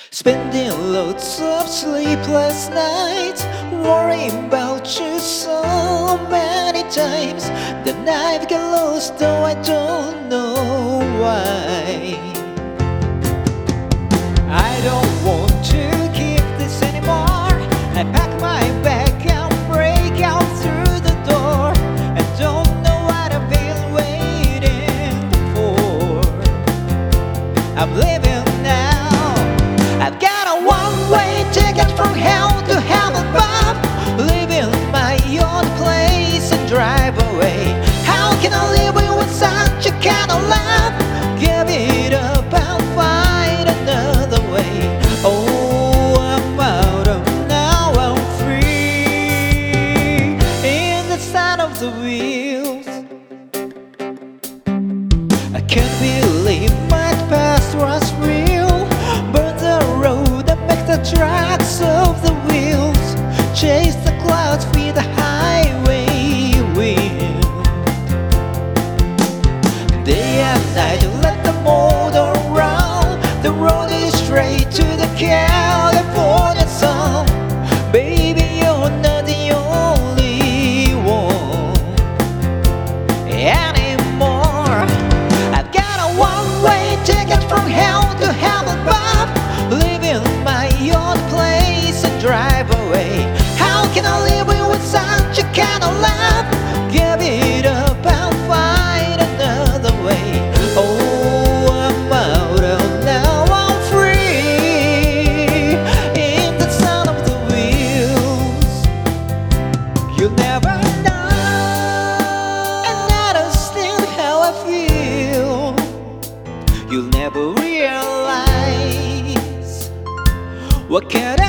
Spending lots of sleepless nights, worrying about you so many times. Then I've got lost, though I don't know why. I don't want to keep this anymore. I pack my bag and break out through the door. I don't know what I've been waiting for. I'm leaving now. I've got a one-way ticket from hell to heaven, Bob. Leaving my own place and drive away. How can I live with such a kind of love? Give it up and find another way. Oh, I'm out of now, I'm free in the sound of the wheels. I can't believe my past was real. Burn the road and make the tracks of the wheels. Chase the clouds, feed the highway wind. Day and night, let the motor run. The road is straight to the California sun. Baby, you're not the only one anymore. I've got a one-way ticket from hell to heaven, Bob. Leaving my own place and drive away. How can I live with such a kind of love? Give it up and find another way. Oh, I'm out of now, I'm free in the sound of the wheels. You'll never know and understand how I feel. You'll never realize what can